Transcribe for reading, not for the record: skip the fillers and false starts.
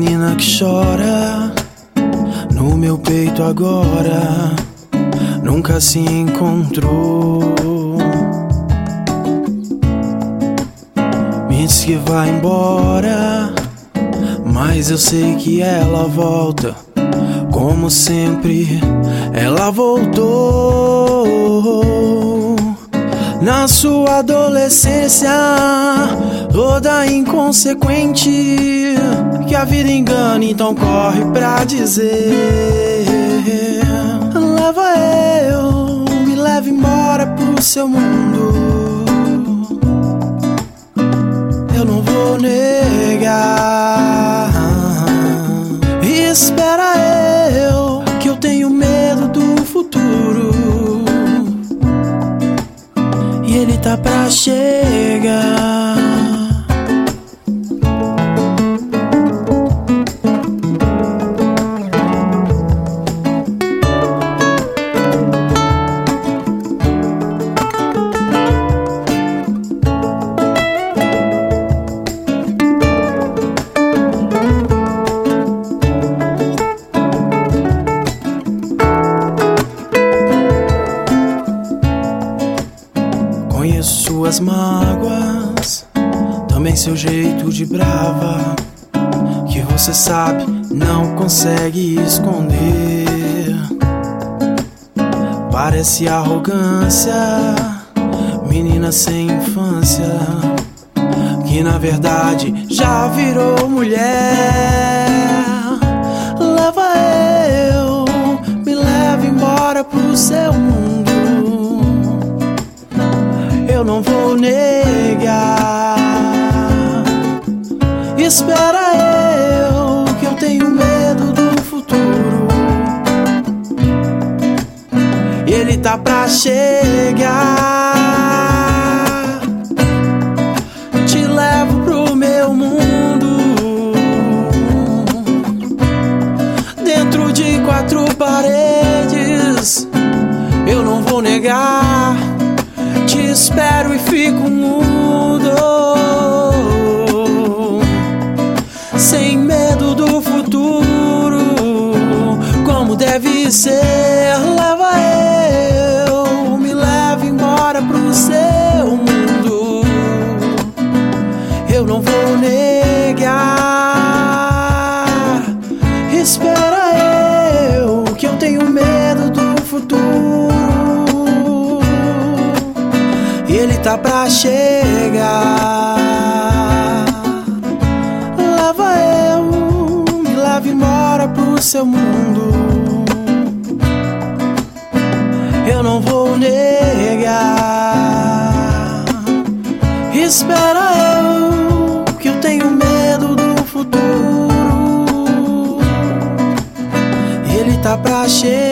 menina que chora no meu peito agora, nunca se encontrou. Me diz que vai embora, mas eu sei que ela volta. Como sempre, ela voltou. Na sua adolescência, toda inconsequente, que a vida engana, então corre pra dizer: leva eu, me leva embora pro seu mundo. Eu não vou negar. Espera eu, que eu tenho medo do futuro, e ele tá pra chegar. Conheço suas mágoas, também seu jeito de brava, que você sabe, não consegue esconder. Parece arrogância, menina sem infância, que na verdade já virou mulher. Leva eu, me leva embora pro seu mundo. Eu não vou negar. Espera eu, que eu tenho medo do futuro, e ele tá pra chegar. Te levo pro meu mundo, dentro de quatro paredes. Eu não vou negar. Te espero e fico mudo, sem medo do futuro, como deve ser. Leva eu, me leva embora pro seu mundo. Eu não vou negar. Espera eu, que eu tenho medo do futuro, e ele tá pra chegar. Leva eu, me leva embora pro seu mundo. Eu não vou negar. Espera eu, que eu tenho medo do futuro, e ele tá pra chegar.